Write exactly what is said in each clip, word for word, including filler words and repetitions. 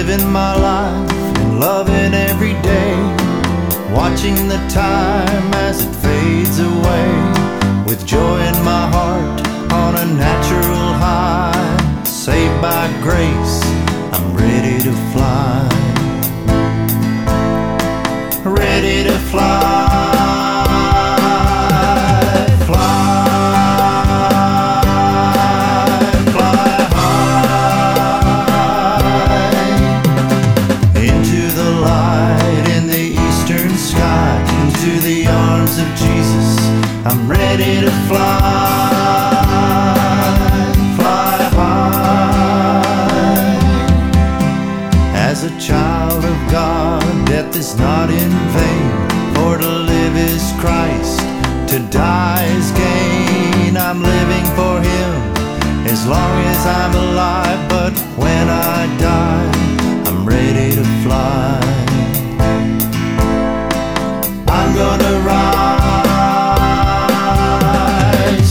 living my life and loving every day, watching the time as it fades away, with joy in my heart on a natural high. Saved by grace, I'm ready to fly, ready to fly. Of Jesus, I'm ready to fly, fly high. As a child of God, death is not in vain, for to live is Christ, to die is gain. I'm living for Him as long as I'm alive, but when I die, I'm ready to fly. I'm gonna rise,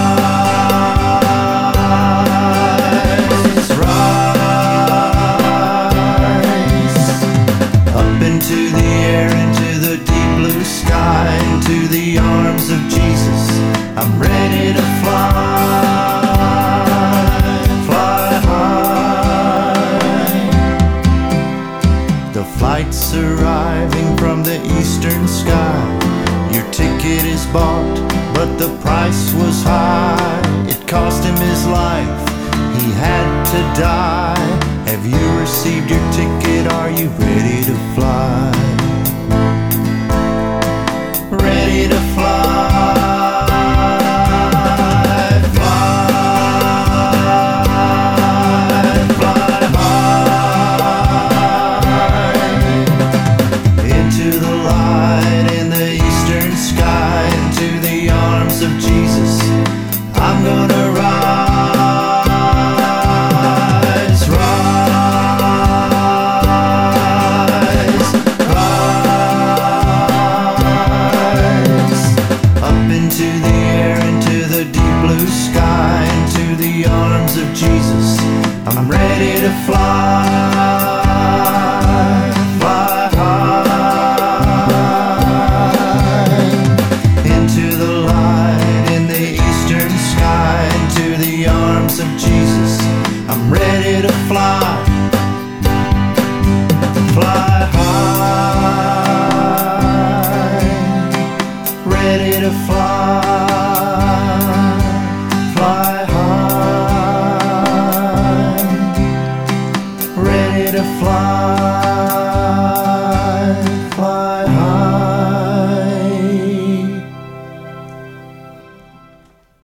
rise, rise, up into the air, into the deep blue sky, into the arms of Jesus. I'm ready to fly, fly high. The flight's arriving from the eastern sky. Your ticket is bought, but the price was high. It cost him his life, he had to die. Have you received your ticket? Are you ready to fly? Ready to fly. Of Jesus, I'm gonna rise, rise, rise, up into the air, into the deep blue sky, into the arms of Jesus. I'm ready to fly, fly high, into the of Jesus. I'm ready to fly, fly high, ready to fly.